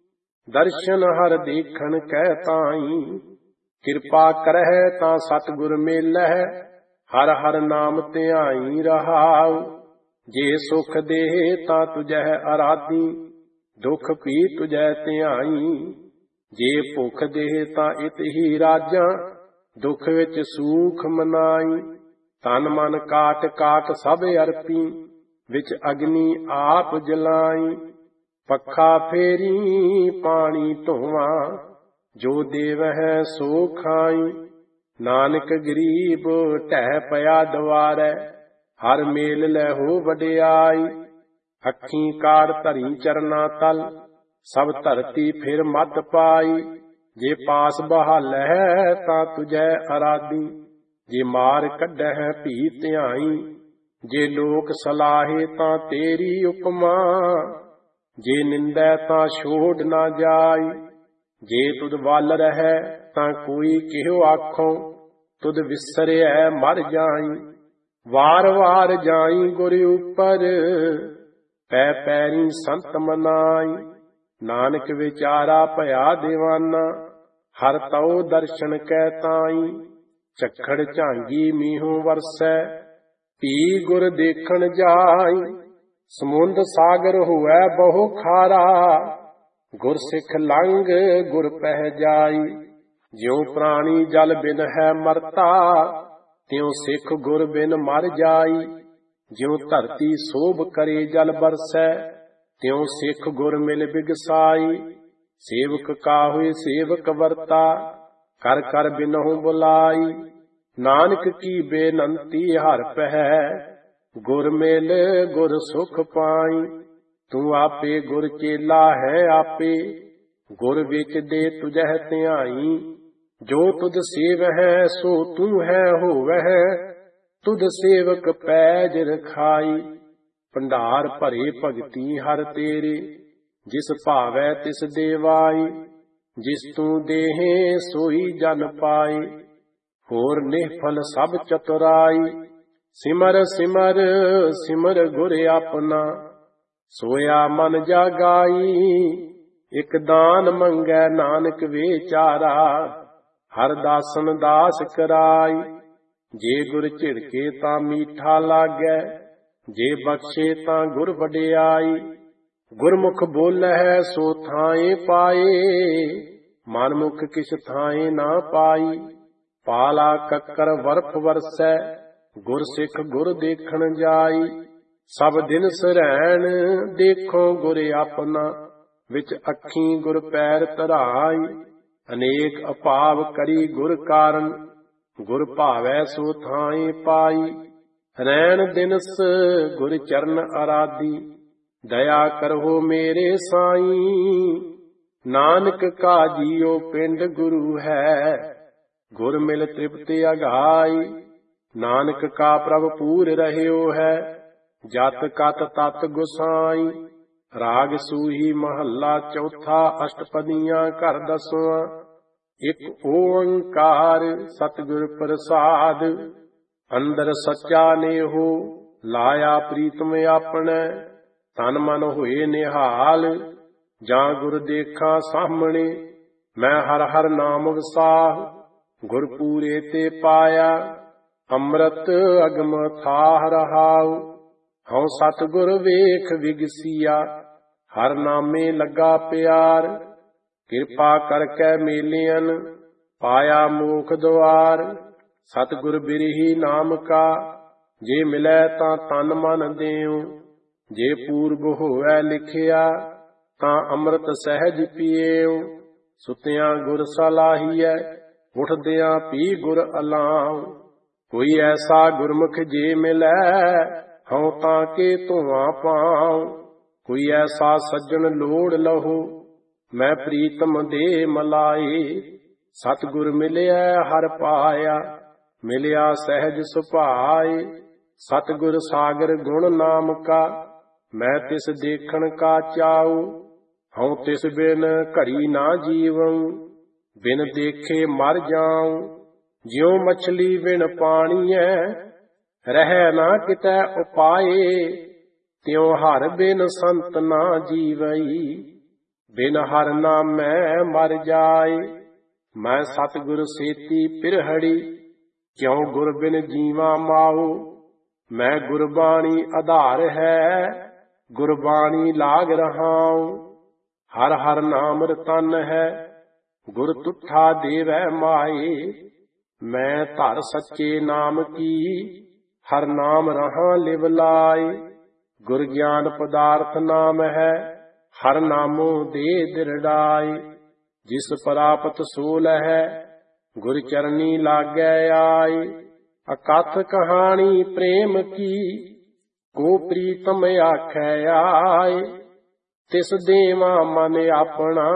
ਦਰਸ਼ਨ ਹਰ ਦੇਖਣ ਕੈ ਤਾਈ। ਕਿਰਪਾ ਕਰਹਿ ਤਾਂ ਸਤਿਗੁਰ ਮੇਲਹਿ, ਹਰ ਹਰ ਨਾਮ ਧਿਆਈ ਰਹਾਉ। ਜੇ ਸੁਖ ਦੇਹ ਤਾਂ ਤੁਝੈ ਅਰਾਧੀ, ਦੁਖ ਪੀ ਤੁਝੈ ਧਿਆਈ। ਜੇ ਭੁਖ ਦੇਹ ਤਾਂ ਇਤ ਹੀ ਰਾਜਾਂ, ਦੁਖ ਵਿੱਚ ਸੂਖ ਮਨਾਈ। ਤਨ ਮਨ ਕਾਟ ਕਾਟ ਸਭ ਅਰਪੀ, ਵਿੱਚ ਅਗਨੀ ਆਪ ਜਲਾਈ। ਪੱਖਾ ਫੇਰੀ ਪਾਣੀ ਧੋਵਾਂ, ਜੋ ਦੇਵਹਿ ਸੋ ਖਾਈ। ਨਾਨਕ ਗਰੀਬ ਢਹਿ ਪਿਆ ਦਵਾਰੈ, ਹਰ ਮੇਲ ਲੈਹੋ ਵਡਿਆਈ। ਅੱਖੀਂ ਕਾਰ ਧਰੀ ਚਰਨਾ ਤਲ, ਸਭ ਧਰਤੀ ਫਿਰ ਮਤ ਪਾਈ। ਜੇ ਪਾਸ ਬਹਾਲੈ ਤਾਂ ਤੁਝੈ ਅਰਾਧੀ, ਜੇ ਮਾਰ ਕੱਢਹਿ ਭੀ ਧਿਆਈ। ਜੇ ਲੋਕ ਸਲਾਹੇ ਤਾਂ ਤੇਰੀ ਉਪਮਾ, ਜੇ ਨਿੰਦੈ ਤਾਂ ਛੋੜ ਨਾ ਜਾਈ। ਜੇ ਤੁਧ ਵੱਲ ਰਹਿ ਤਾਂ ਕੋਈ ਕਿਹੋ ਆਖੋ, ਤੁਧ ਵਿਸਰਿਐ ਮਰ ਜਾਈ। ਵਾਰ ਵਾਰ ਜਾਈ ਗੁਰ ਉਪਰ, ਪੈ ਪੈਰੀ ਸੰਤ ਮਨਾਈ। ਨਾਨਕ ਵਿਚਾਰਾ ਭਇਆ ਦੀਵਾਨਾ, ਹਰ ਤਉ ਦਰਸ਼ਨ ਕੈ ਤਾਈ। ਝੱਖੜ ਝਾਂਗੀ ਮੀਹੂ ਵਰਸੈ, ਭੀ ਗੁਰ ਦੇਖਣ ਜਾਈ। ਸਮੁੰਦ ਸਾਗਰ ਹੋਵੈ ਬਹੁ ਖਾਰਾ, ਗੁਰ ਸਿੱਖ ਲੰਘ ਗੁਰ ਪਹਿ ਜਾਈ। ਜਿਉ ਪ੍ਰਾਣੀ ਜਲ ਬਿਨ ਹੈ ਮਰਤਾ, ਤਿਉ ਸਿੱਖ ਗੁਰ ਬਿਨ ਮਰ ਜਾਈ। ਜਿਉ ਧਰਤੀ ਸੋਭ ਕਰੇ ਜਲ ਬਰਸੈ, ਤਿਉ ਸਿੱਖ ਗੁਰ ਮਿਲ ਬਿਗਸਾਈ। ਸੇਵਕ ਕਾਹੁ ਸੇਵਕ ਵਰਤਾ, ਕਰ ਕਰ ਬਿਨਹੁ ਬੁਲਾਈ। ਨਾਨਕ ਕੀ ਬੇਨੰਤੀ ਹਰ ਪਹਿ, ਗੁਰ ਮਿਲ ਗੁਰ ਸੁਖ ਪਾਈ। ਤੂੰ ਆਪੇ ਗੁਰ ਚੇਲਾ ਹੈ ਆਪੇ, ਗੁਰ ਵਿੱਚ ਦੇ ਤੁਝਹਿ ਧਿਆਈ। ਜੋ ਤੁਧ ਸੇਵਹਿ ਸੋ ਤੂੰ ਹੈ ਹੋਵਹਿ, ਤੁਧ ਸੇਵਕ ਪੈਜ ਰਖਾਈ। ਭੰਡਾਰ ਭਰੇ ਭਗਤੀ ਹਰ ਤੇਰੇ, ਜਿਸ ਭਾਵੈ ਤਿਸ ਦੇਵਾਈ। ਜਿਸ ਤੂੰ ਦੇਹੇ ਸੋਈ ਜਨ ਪਾਏ, ਹੋਰ ਨਿਹਫਲ ਸਭ ਚਤੁਰਾਈ। ਸਿਮਰ ਸਿਮਰ ਸਿਮਰ ਗੁਰ ਆਪਣਾ, ਸੋਇਆ ਮਨ ਜਾਗਾਈ। ਇਕ ਦਾਨ ਮੰਗੈ ਨਾਨਕ ਵਿਚਾਰਾ, ਹਰ ਦਾਸਨ ਦਾਸ ਕਰਾਈ। ਜੇ ਗੁਰ ਝਿੜਕੇ ਤਾਂ ਮੀਠਾ ਲਾਗੈ, ਜੇ ਬਖਸ਼ੇ ਤਾਂ ਗੁਰ ਵਡਿਆਈ। ਗੁਰਮੁਖ ਬੋਲੈ ਸੋ ਥਾਏ ਪਾਏ, ਮਨਮੁਖ ਕਿਛ ਥਾਏ ਨਾ ਪਾਈ। ਪਾਲਾ ਕੱਕਰ ਵਰਫ ਵਰਸੈ, ਗੁਰ ਸਿੱਖ ਗੁਰ ਦੇਖਣ ਜਾਈ। ਸਭ ਦਿਨ ਸਰੈਣ ਦੇਖੋ ਗੁਰ ਆਪਣਾ, ਵਿੱਚ ਅੱਖੀਂ ਗੁਰ ਪੈਰ ਧਰਾਈ। ਅਨੇਕ ਅਭਾਵ ਕਰੀ ਗੁਰ ਕਾਰਨ, ਗੁਰ ਭਾਵੈ ਸੋ ਥਾਏ ਪਾਈ। ਰੈਣ ਦਿਨਸ ਗੁਰ ਚਰਨ ਅਰਾਧੀ, ਦਇਆ ਕਰੋ ਮੇਰੇ ਸਾਈਂ। ਨਾਨਕ ਕਾ ਜੀਉ ਪਿੰਡ ਗੁਰੂ ਹੈ, ਗੁਰ ਮਿਲ ਤ੍ਰਿਪਤ ਅਗਾਈ। ਨਾਨਕ ਕਾ ਪ੍ਰਭ ਪੂਰ ਰਹਿਓ ਹੈ, ਜਤ ਕਤ ਤਤ ਗੁਸਾਈ। ਰਾਗ ਸੂਹੀ ਮਹੱਲਾ ਚੌਥਾ, ਅਸ਼ਟਪਦੀਆਂ ਘਰ ਦਸਵਾਂ। ਇਕ ਓੰਕਾਰ ਸਤਿਗੁਰ ਪ੍ਰਸਾਦ, ਅੰਦਰ ਸੱਚਾ ਨੇਹੋ ਲਾਇਆ ਪ੍ਰੀਤਮ ਆਪਣੈ। ਤਨ ਮਨ ਹੋਏ ਨਿਹਾਲ, ਜਾਂ ਗੁਰ ਦੇਖਾਂ ਸਾਹਮਣੇ। ਮੈਂ ਹਰ ਹਰ ਨਾਮ ਵਸਾਹ, ਗੁਰ ਪੂਰੇ ਤੇ ਪਾਇਆ। ਅੰਮ੍ਰਿਤ ਅਗਮ ਥਾਹ ਰਹਾਉ, ਹਉ ਸਤਿਗੁਰ ਵੇਖ ਵਿਗਸੀਆ। ਹਰ ਨਾਮੇ ਲੱਗਾ ਪਿਆਰ, ਕਿਰਪਾ ਕਰਕੇ ਮੇਲਿਅਨ ਪਾਇਆ ਮੋਖ ਦੁਆਰ। ਸਤਿਗੁਰ ਬਿਰਹੀ ਨਾਮ ਕਾ, ਜੇ ਮਿਲੈ ਤਾਂ ਤਨ ਮਨ ਦੇਉ। ਜੇ ਪੂਰਬ ਹੋਵੈ ਲਿਖਿਆ, ਤਾਂ ਅੰਮ੍ਰਿਤ ਸਹਿਜ ਪੀਏਉ। ਸੁਤਿਆਂ ਗੁਰ ਸਲਾਹੀਐ, ਉਠਦਿਆਂ ਪੀ ਗੁਰ ਅਲਾਉ। ਕੋਈ ਐਸਾ ਗੁਰਮੁਖ ਜੇ ਮਿਲੈ, ਹਉ ਤਾਂ ਕੇ ਧੁਆਂ ਪਾਉ। ਕੋਈ ਐਸਾ ਸੱਜਣ ਲੋੜ ਲਹੋ, ਮੈਂ ਪ੍ਰੀਤਮ ਦੇ ਮਲਾਏ। ਸਤਿਗੁਰ ਮਿਲਿਆ ਹਰ ਪਾਇਆ, ਮਿਲਿਆ ਸਹਿਜ ਸੁਭਾਏ। ਸਤਿਗੁਰ ਸਾਗਰ ਗੁਣ ਨਾਮ ਕਾ, ਮੈਂ ਤਿਸ ਦੇਖਣ ਕਾ ਚਾਉ। ਹਉ ਤਿਸ ਬਿਨ ਘੜੀ ਨਾ ਜੀਵਉ, ਬਿਨ ਦੇਖੇ ਮਰ ਜਾਉ। ਜਿਉ ਮਛਲੀ ਬਿਨ ਪਾਣੀਐ, ਰਹਿ ਨਾ ਕਿਤੈ ਉਪਾਏ। ਤਿਉ ਹਰ ਬਿਨ ਸੰਤ ਨਾ ਜੀਵਈ, ਬਿਨ ਹਰ ਨਾਮੈ ਮਰ ਜਾਏ। ਮੈਂ ਸਤਿਗੁਰ ਸੇਤੀ ਪਿਰਹੜੀ, ਕਿਉ ਗੁਰ ਬਿਨ ਜੀਵਾਂ ਮਾਉ। ਮੈਂ ਗੁਰਬਾਣੀ ਆਧਾਰ ਹੈ, ਗੁਰਬਾਣੀ ਲਾਗ ਰਹਾਉ। ਹਰ ਹਰ ਨਾਮ ਰਤਨ ਹੈ, ਗੁਰ ਤੁਠਾ ਦੇਵੈ ਮਾਏ। ਮੈਂ ਧਰ ਸੱਚੇ ਨਾਮ ਕੀ, ਹਰ ਨਾਮ ਰਹਾ ਲਿਵ ਲਾਏ। ਗੁਰ ਗਿਆਨ ਪਦਾਰਥ ਨਾਮ ਹੈ, ਹਰ ਨਾਮੋ ਦੇ ਦਿਰੜਾਏ। ਜਿਸ ਪ੍ਰਾਪਤ ਸੋ ਲਹੈ, ਗੁਰ ਚਰਨੀ ਲਾਗੈ ਆਏ। ਅਕਥ ਕਹਾਣੀ ਪ੍ਰੇਮ ਕੀ, ਕੋ ਪ੍ਰੀਤਮ ਆਖੈ ਆਏ। ਤਿਸ ਦੇਵਾ ਮਨ ਆਪਣਾ,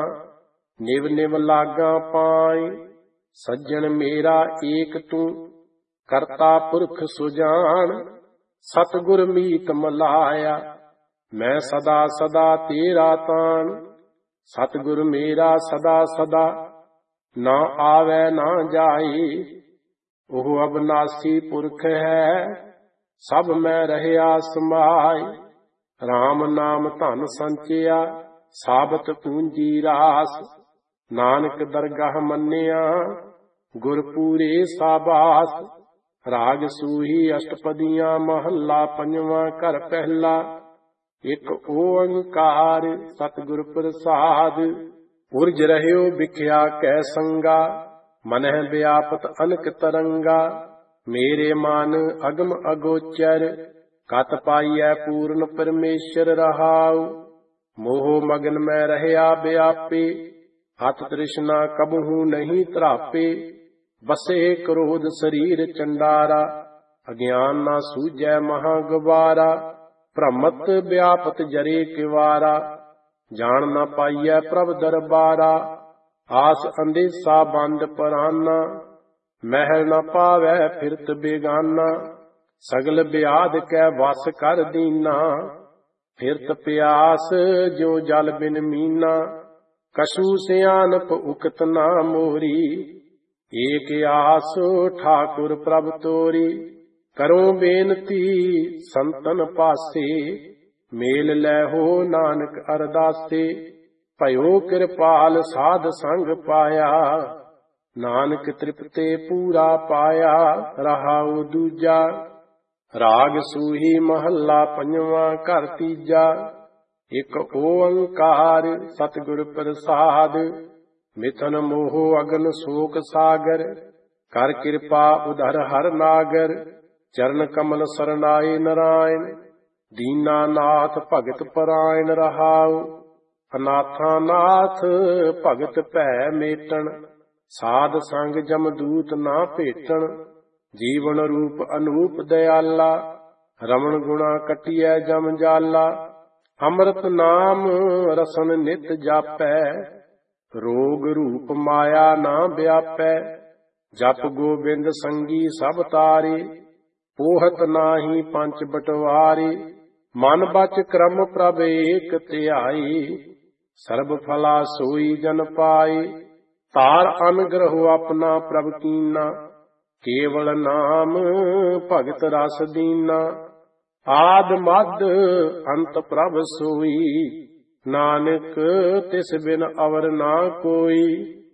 ਨਿਵ ਨਿਵ ਲਾਗਾ ਪਾਏ। ਸੱਜਣ ਮੇਰਾ ਏਕ ਤੂੰ, ਕਰਤਾ ਪੁਰਖ ਸੁਜਾਨ। ਸਤਿਗੁਰ ਮੀਤ ਮਲਾਇਆ, ਮੈਂ ਸਦਾ ਸਦਾ ਤੇਰਾ ਤਾਣ। ਸਤਿਗੁਰ ਮੇਰਾ ਸਦਾ ਸਦਾ, ਨਾ ਆਵੈ ਨਾ ਜਾਏ। ਉਹ ਅਬਨਾਸੀ ਪੁਰਖ ਹੈ, ਸਭ ਮੈਂ ਰਹਿਆ ਸਮਾਏ। RAM ਨਾਮ ਧਨ ਸੰਚਿਆ, ਸਾਬਤ ਪੂੰਜੀ ਰਾਸ। ਨਾਨਕ ਦਰਗਾਹ ਮੰਨਿਆ, ਗੁਰ ਪੂਰੇ ਸਾਬਾਸ। ਰਾਗ ਸੂਹੀ ਅਸ਼ਟਪਦੀਆਂ ਮਹੱਲਾ ਪੰਜਵਾਂ ਘਰ ਪਹਿਲਾ। ਇਕ ਓੰਕਾਰ ਸਤਿਗੁਰ ਪ੍ਰਸਾਦ, ਉਰਜ ਰਹਿਓ ਵਿਖਿਆ ਕੈ ਸੰਗਾ। ਮਨਹਿ ਵਿਆਪਤ ਅਨਕ ਤਰੰਗਾ, ਮੇਰੇ ਮਨ ਅਗਮ ਅਗੋਚਰ। ਕਤ ਪਾਈਐ ਪੂਰਨ ਪਰਮੇਸ਼ਰ ਰਹਾਉ। ਮੋਹ ਮਗਨ ਮੈਂ ਰਹਿਆ ਵਿਆਪੇ, ਹਤ ਤ੍ਰਿਸ਼ਨਾ ਕਬਹੂ ਨਹੀਂ ਧਰਾਪੇ। ਬਸੇ ਕ੍ਰੋਧ ਸਰੀਰ ਚੰਡਾਰਾ, ਅਗਿਆਨ ਨਾ ਸੂਝੈ ਮਹਾ ਗਵਾਰਾ। ਭ੍ਰਮਤ ਵਿਆਪਤ ਜਰੇ ਕਿਵਾਰਾ, ਜਾਣ ਨਾ ਪਾਈਐ ਪ੍ਰਭ ਦਰਬਾਰਾ। ਆਸ ਅੰਦੇਸਾ ਬੰਦ ਪਰਾਨਾ, ਮਹਿਲ ਨਾ ਪਾਵੈ ਫਿਰਤ ਬੇਗਾਨਾ। ਸਗਲ ਬਿਆਦ ਕੈ ਵਸ ਕਰ ਦੀਨਾ, ਫਿਰਤ ਪਿਆਸ ਜੋ ਜਲ ਬਿਨ ਮੀਨਾ। ਕਛੂ ਸਿਆਨਪ ਉਕਤ ਨਾ ਮੋਰੀ, ਏਕ ਆਸ ਠਾਕੁਰ ਪ੍ਰਭ ਤੋਰੀ। ਕਰੋ ਬੇਨਤੀ ਸੰਤਨ ਪਾਸੇ, ਮੇਲ ਲੈਹੋ ਨਾਨਕ ਅਰਦਾਸੇ। ਭਇਓ ਕਿਰਪਾਲ ਸਾਧ ਸੰਗ ਪਾਇਆ, ਨਾਨਕ ਤ੍ਰਿਪਤੇ ਪੂਰਾ ਪਾਇਆ। ਰਹਾਉ ਦੂਜਾ ਰਾਗ ਸੂਹੀ ਮਹੱਲਾ ਪੰਜਵਾਂ, ਘਰ ਤੀਜਾ। ਇਕ ਓੰਕਾਰ ਸਤਿਗੁਰ ਪ੍ਰਸਾਦ, ਮਿਥਨ ਮੋਹ ਅਗਨ ਸ਼ੋਕ ਸਾਗਰ। ਕਰ ਕਿਰਪਾ ਉਧਰ ਹਰ ਨਾਗਰ, ਚਰਨ ਕਮਲ ਸਰਨਾਏ ਨਰਾਇਣ। ਦੀਨਾ ਨਾਥ ਭਗਤ ਪਰਾਇਣ ਰਹਾਉ, ਅਨਾਥਾਂ ਨਾਥ ਭਗਤ ਭੈ ਮੇਟਣ। ਸਾਧ ਸੰਗ ਜਮਦੂਤ ਨਾ ਭੇਟਣ, ਜੀਵਨ ਰੂਪ ਅਨੂਪ ਦਇਆਲਾ। ਰਮਣ ਗੁਣਾ ਕਟਿਐ ਜਮ ਜਾਲਾ, ਅੰਮ੍ਰਿਤ ਨਾਮ ਰਸਨ ਨਿਤ ਜਾਪੈ। ਰੋਗ ਰੂਪ ਮਾਇਆ ਨਾ ਵਿਆਪੈ, ਜਪ ਗੋਬਿੰਦ ਸੰਗੀ ਸਭ ਤਾਰੇ। ਪੋਹਤ ਨਾਹੀ ਪੰਚ ਬਟਵਾਰੇ, ਮਨ ਬਚ ਕਰਮ ਪ੍ਰਭ ਏਕ ਧਿਆਈ। ਸਰਬ ਫਲਾ ਸੋਈ ਜਨ ਪਾਏ, ਤਾਰ ਅਨਗ੍ਰਹੁ ਆਪਣਾ ਪ੍ਰਭ ਕੀਨਾ। ਕੇਵਲ ਨਾਮ ਭਗਤ ਰਸ ਦੀਨਾ, ਆਦ ਮਦ ਅੰਤ ਪ੍ਰਭ ਸੋਈ। ਨਾਨਕ ਤਿਸ ਬਿਨ ਅਵਰ ਨਾ ਕੋਈ।